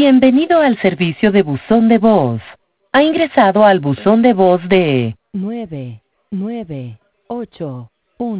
Bienvenido al servicio de buzón de voz. Ha ingresado al buzón de voz de 998